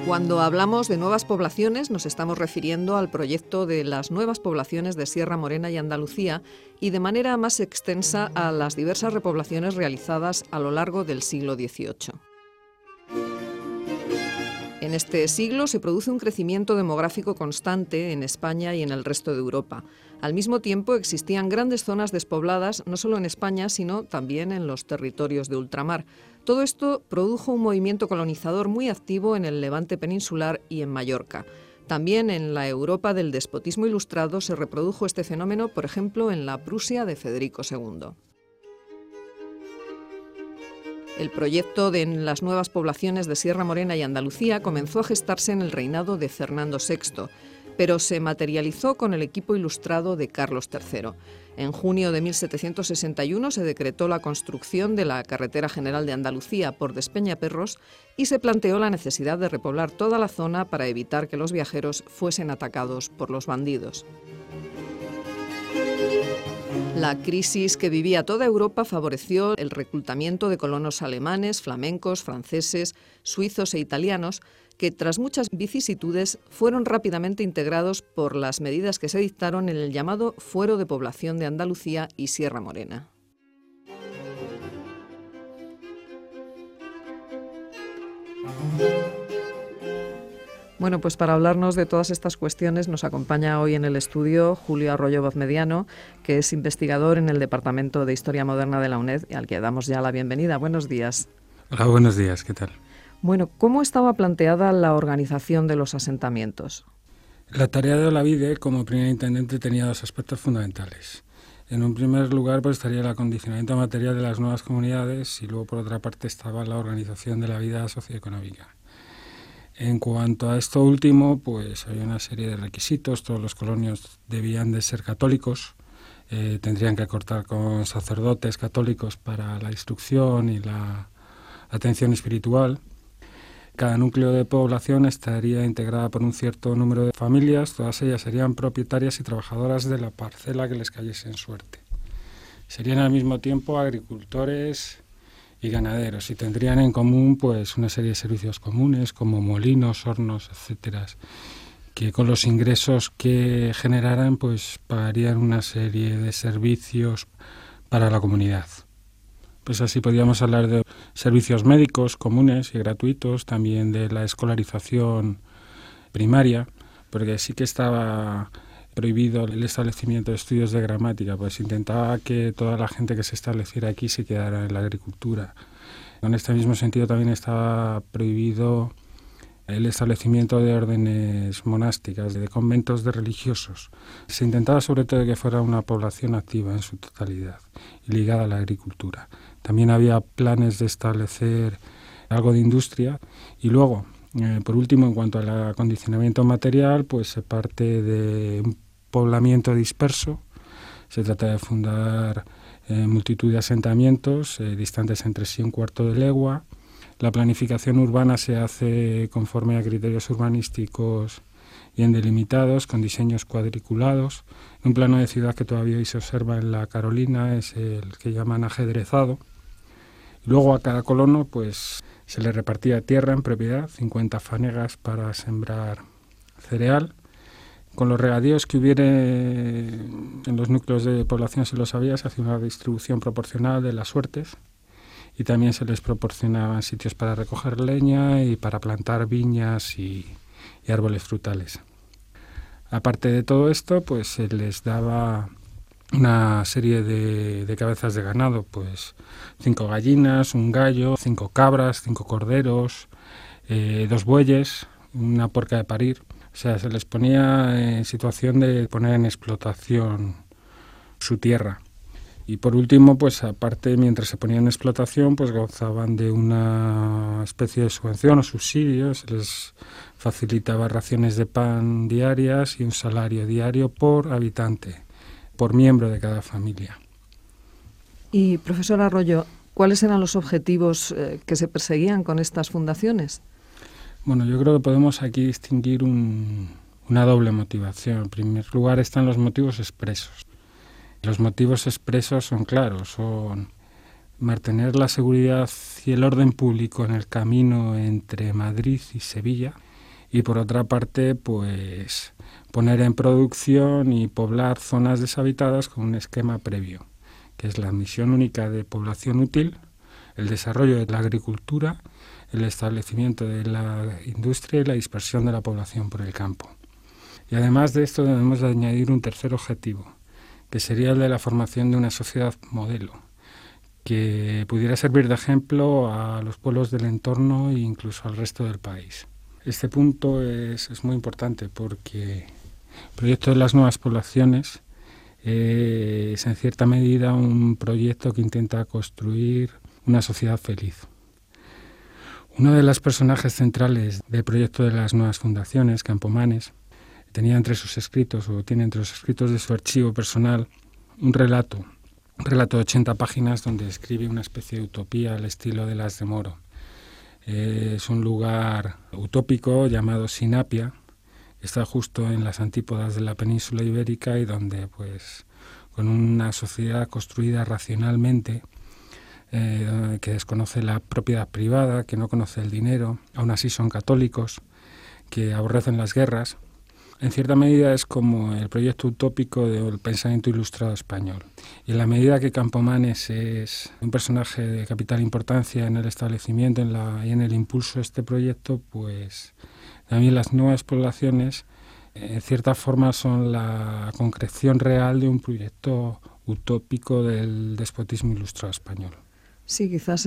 Cuando hablamos de nuevas poblaciones nos estamos refiriendo al proyecto de las nuevas poblaciones de Sierra Morena y Andalucía y de manera más extensa a las diversas repoblaciones realizadas a lo largo del siglo XVIII. En este siglo se produce un crecimiento demográfico constante en España y en el resto de Europa. Al mismo tiempo existían grandes zonas despobladas no solo en España, sino también en los territorios de ultramar. Todo esto produjo un movimiento colonizador muy activo en el Levante peninsular y en Mallorca. También en la Europa del despotismo ilustrado se reprodujo este fenómeno, por ejemplo, en la Prusia de Federico II. El proyecto de las nuevas poblaciones de Sierra Morena y Andalucía comenzó a gestarse en el reinado de Fernando VI, pero se materializó con el equipo ilustrado de Carlos III. En junio de 1761 se decretó la construcción de la Carretera General de Andalucía por Despeñaperros y se planteó la necesidad de repoblar toda la zona para evitar que los viajeros fuesen atacados por los bandidos. La crisis que vivía toda Europa favoreció el reclutamiento de colonos alemanes, flamencos, franceses, suizos e italianos, que tras muchas vicisitudes fueron rápidamente integrados por las medidas que se dictaron en el llamado Fuero de Población de Andalucía y Sierra Morena. Bueno, pues para hablarnos de todas estas cuestiones nos acompaña hoy en el estudio Julio Arroyo Vozmediano, que es investigador en el Departamento de Historia Moderna de la UNED, y al que damos ya la bienvenida. Buenos días. Hola, buenos días, ¿qué tal? Bueno, ¿cómo estaba planteada la organización de los asentamientos? La tarea de Olavide como primer intendente tenía dos aspectos fundamentales. En un primer lugar, pues estaría el acondicionamiento material de las nuevas comunidades y luego, por otra parte, estaba la organización de la vida socioeconómica. En cuanto a esto último, pues había una serie de requisitos. Todos los colonios debían de ser católicos, tendrían que contar con sacerdotes católicos para la instrucción y la atención espiritual. Cada núcleo de población estaría integrada por un cierto número de familias, todas ellas serían propietarias y trabajadoras de la parcela que les cayese en suerte. Serían al mismo tiempo agricultores y ganaderos y tendrían en común pues una serie de servicios comunes como molinos, hornos, etcétera, que con los ingresos que generaran pues pagarían una serie de servicios para la comunidad. Pues así podríamos hablar de servicios médicos comunes y gratuitos, también de la escolarización primaria, porque sí que estaba prohibido el establecimiento de estudios de gramática, pues intentaba que toda la gente que se estableciera aquí se quedara en la agricultura. En este mismo sentido también estaba prohibido el establecimiento de órdenes monásticas, de conventos de religiosos. Se intentaba sobre todo que fuera una población activa en su totalidad y ligada a la agricultura. También había planes de establecer algo de industria y luego, por último, en cuanto al acondicionamiento material, pues se parte de un poblamiento disperso. Se trata de fundar multitud de asentamientos distantes entre sí un cuarto de legua. La planificación urbana se hace conforme a criterios urbanísticos bien delimitados, con diseños cuadriculados. Un plano de ciudad que todavía hoy se observa en la Carolina es el que llaman ajedrezado. Luego a cada colono pues se le repartía tierra en propiedad, 50 fanegas para sembrar cereal. Con los regadíos que hubiera en los núcleos de población, si lo sabía, se hacía una distribución proporcional de las suertes y también se les proporcionaban sitios para recoger leña y para plantar viñas y árboles frutales. Aparte de todo esto, pues se les daba una serie de cabezas de ganado, pues 5 gallinas, un gallo, 5 cabras, 5 corderos, 2 bueyes, una porca de parir. O sea, se les ponía en situación de poner en explotación su tierra. Y por último, pues aparte, mientras se ponían en explotación, pues gozaban de una especie de subvención o subsidio. Se les facilitaba raciones de pan diarias y un salario diario por habitante, por miembro de cada familia. Y, profesor Arroyo, ¿cuáles eran los objetivos que se perseguían con estas fundaciones? Bueno, yo creo que podemos aquí distinguir una doble motivación. En primer lugar están los motivos expresos. Los motivos expresos son claros, son mantener la seguridad y el orden público en el camino entre Madrid y Sevilla y por otra parte, pues poner en producción y poblar zonas deshabitadas con un esquema previo, que es la admisión única de población útil, el desarrollo de la agricultura, el establecimiento de la industria y la dispersión de la población por el campo. Y además de esto debemos de añadir un tercer objetivo, que sería el de la formación de una sociedad modelo, que pudiera servir de ejemplo a los pueblos del entorno e incluso al resto del país. Este punto es muy importante porque el proyecto de las nuevas poblaciones es en cierta medida un proyecto que intenta construir una sociedad feliz. Uno de los personajes centrales del proyecto de las nuevas fundaciones, Campomanes, tiene entre los escritos de su archivo personal un relato de 80 páginas donde escribe una especie de utopía al estilo de las de Moro. Es un lugar utópico llamado Sinapia, que está justo en las antípodas de la península ibérica y donde, pues, con una sociedad construida racionalmente, que desconoce la propiedad privada, que no conoce el dinero, aún así son católicos, que aborrecen las guerras. En cierta medida es como el proyecto utópico del pensamiento ilustrado español. Y en la medida que Campomanes es un personaje de capital importancia en el establecimiento y en el impulso de este proyecto, pues también las nuevas poblaciones en cierta forma son la concreción real de un proyecto utópico del despotismo ilustrado español. Sí, quizás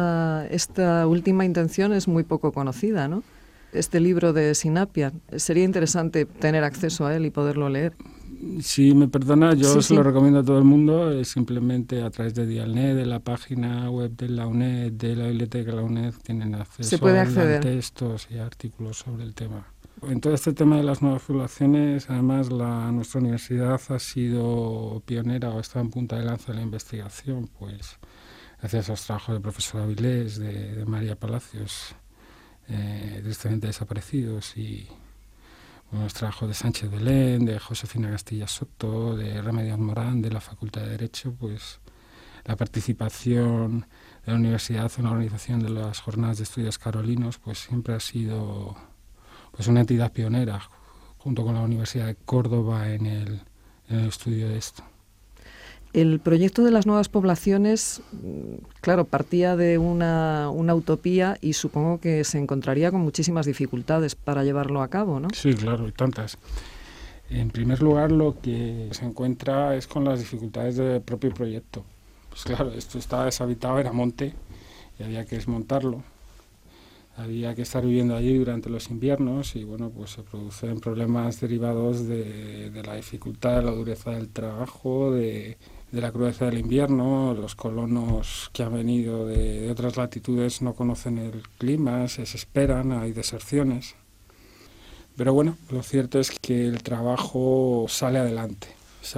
esta última intención es muy poco conocida, ¿no? Este libro de Sinapia, sería interesante tener acceso a él y poderlo leer. Si me perdona, yo Sí. lo recomiendo a todo el mundo, simplemente a través de Dialnet, de la página web de la UNED, de la biblioteca de la UNED, tienen acceso Se puede acceder a textos y artículos sobre el tema. En todo este tema de las nuevas poblaciones, además, nuestra universidad ha sido pionera o está en punta de lanza de la investigación, pues gracias a los trabajos del profesor Avilés, de María Palacios, tristemente desaparecidos, y los trabajos de Sánchez Belén, de Josefina Castilla Soto, de Remedios Morán, de la Facultad de Derecho, pues la participación de la universidad en la organización de las jornadas de estudios carolinos, pues siempre ha sido, pues, una entidad pionera, junto con la Universidad de Córdoba en el estudio de esto. El proyecto de las nuevas poblaciones, claro, partía de una utopía y supongo que se encontraría con muchísimas dificultades para llevarlo a cabo, ¿no? Sí, claro, y tantas. En primer lugar, lo que se encuentra es con las dificultades del propio proyecto. Pues claro, esto estaba deshabitado, era monte, y había que desmontarlo. Había que estar viviendo allí durante los inviernos y, bueno, pues se producen problemas derivados de la dificultad, de la dureza del trabajo, de la crudeza del invierno. Los colonos que han venido de otras latitudes no conocen el clima, se desesperan, hay deserciones. Pero bueno, lo cierto es que el trabajo sale adelante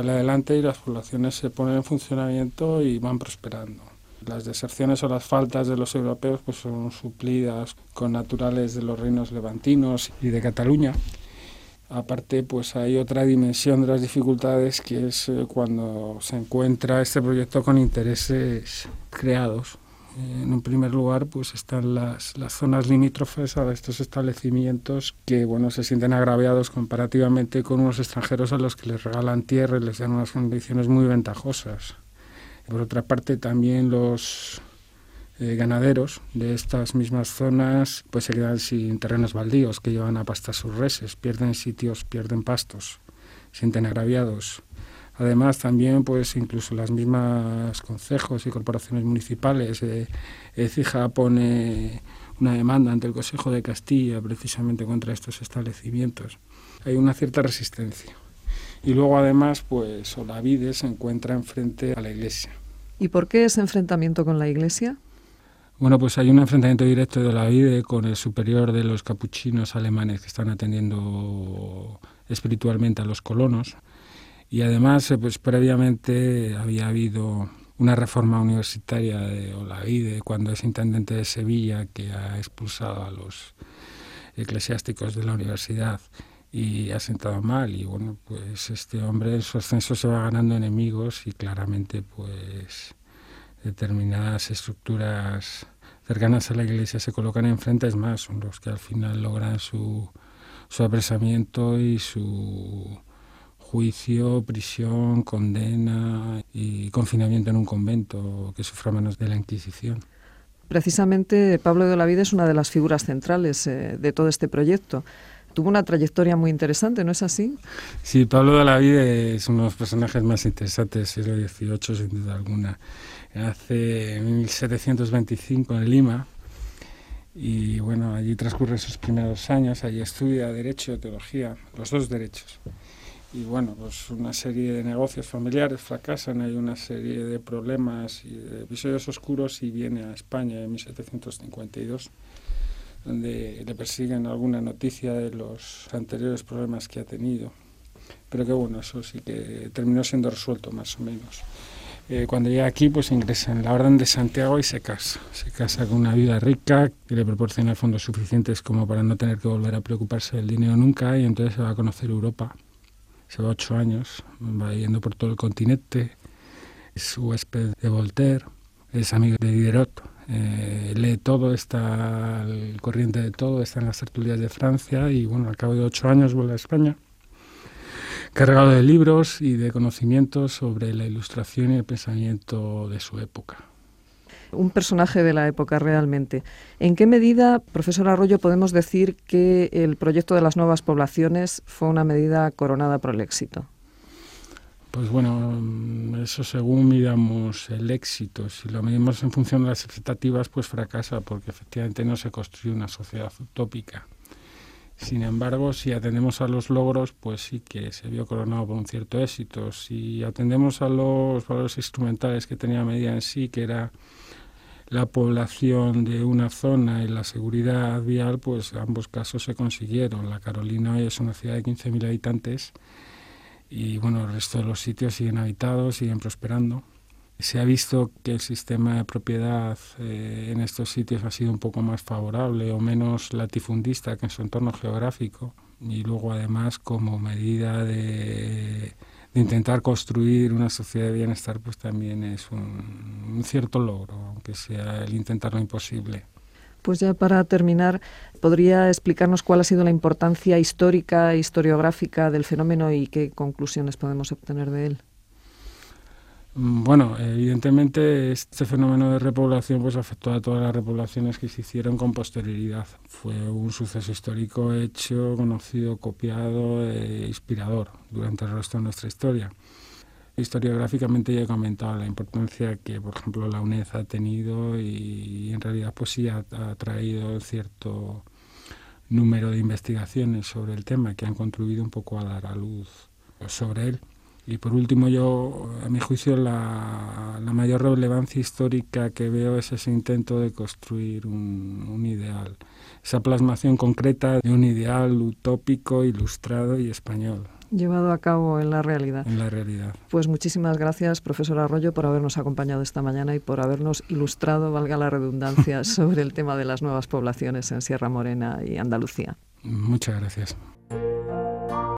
y las poblaciones se ponen en funcionamiento y van prosperando. Las deserciones o las faltas de los europeos pues son suplidas con naturales de los reinos levantinos y de Cataluña. Aparte, pues hay otra dimensión de las dificultades, que es cuando se encuentra este proyecto con intereses creados. En un primer lugar, pues están las zonas limítrofes a estos establecimientos que, bueno, se sienten agraviados comparativamente con unos extranjeros a los que les regalan tierra y les dan unas condiciones muy ventajosas. Por otra parte, también los ganaderos de estas mismas zonas pues se quedan sin terrenos baldíos que llevan a pastar sus reses, pierden sitios, pierden pastos, se sienten agraviados. Además, también pues incluso las mismas concejos y corporaciones municipales, Écija pone una demanda ante el Consejo de Castilla precisamente contra estos establecimientos. Hay una cierta resistencia. Y luego, además, pues Olavide se encuentra enfrente a la Iglesia. ¿Y por qué ese enfrentamiento con la Iglesia? Bueno, pues hay un enfrentamiento directo de Olavide con el superior de los capuchinos alemanes que están atendiendo espiritualmente a los colonos. Y además, pues previamente había habido una reforma universitaria de Olavide cuando es intendente de Sevilla, que ha expulsado a los eclesiásticos de la universidad y ha sentado mal. Y bueno, pues este hombre en su ascenso se va ganando enemigos y claramente pues determinadas estructuras cercanas a la Iglesia se colocan enfrente. Es más, son los que al final logran su su apresamiento y su juicio, prisión, condena y confinamiento en un convento que sufra manos de la Inquisición. Precisamente Pablo de Olavide es una de las figuras centrales de todo este proyecto. Tuvo una trayectoria muy interesante, ¿no es así? Sí, Pablo de Olavide es uno de los personajes más interesantes del siglo XVIII, sin duda alguna. Nace en 1725 en Lima y bueno, allí transcurre sus primeros años, allí estudia Derecho, Teología, los dos derechos. Y bueno, pues una serie de negocios familiares fracasan, hay una serie de problemas y de episodios oscuros y viene a España en 1752, donde le persiguen alguna noticia de los anteriores problemas que ha tenido. Pero que bueno, eso sí que terminó siendo resuelto más o menos. Cuando llega aquí, pues ingresa en la Orden de Santiago y se casa. Se casa con una viuda rica que le proporciona fondos suficientes como para no tener que volver a preocuparse del dinero nunca, y entonces se va a conocer Europa. Se va 8 años, va yendo por todo el continente, es huésped de Voltaire, es amigo de Diderot, lee todo, está al corriente de todo, está en las tertulias de Francia y bueno, al cabo de 8 años vuelve a España, cargado de libros y de conocimientos sobre la ilustración y el pensamiento de su época. Un personaje de la época realmente. ¿En qué medida, profesor Arroyo, podemos decir que el proyecto de las nuevas poblaciones fue una medida coronada por el éxito? Pues bueno, eso según midamos el éxito. Si lo medimos en función de las expectativas, pues fracasa, porque efectivamente no se construye una sociedad utópica. Sin embargo, si atendemos a los logros, pues sí que se vio coronado por un cierto éxito. Si atendemos a los valores instrumentales que tenía la medida en sí, que era la población de una zona y la seguridad vial, pues ambos casos se consiguieron. La Carolina hoy es una ciudad de 15.000 habitantes y bueno, el resto de los sitios siguen habitados, siguen prosperando. Se ha visto que el sistema de propiedad en estos sitios ha sido un poco más favorable o menos latifundista que en su entorno geográfico, y luego además como medida de intentar construir una sociedad de bienestar, pues también es un cierto logro, aunque sea el intentar lo imposible. Pues ya para terminar, ¿podría explicarnos cuál ha sido la importancia histórica e historiográfica del fenómeno y qué conclusiones podemos obtener de él? Bueno, evidentemente este fenómeno de repoblación pues afectó a todas las repoblaciones que se hicieron con posterioridad. Fue un suceso histórico hecho, conocido, copiado e inspirador durante el resto de nuestra historia. Historiográficamente ya he comentado la importancia que, por ejemplo, la UNED ha tenido y en realidad pues sí ha traído cierto número de investigaciones sobre el tema que han contribuido un poco a dar a luz sobre él. Y por último, yo, a mi juicio, la mayor relevancia histórica que veo es ese intento de construir un ideal, esa plasmación concreta de un ideal utópico, ilustrado y español. Llevado a cabo en la realidad. En la realidad. Pues muchísimas gracias, profesor Arroyo, por habernos acompañado esta mañana y por habernos ilustrado, valga la redundancia, sobre el tema de las nuevas poblaciones en Sierra Morena y Andalucía. Muchas gracias.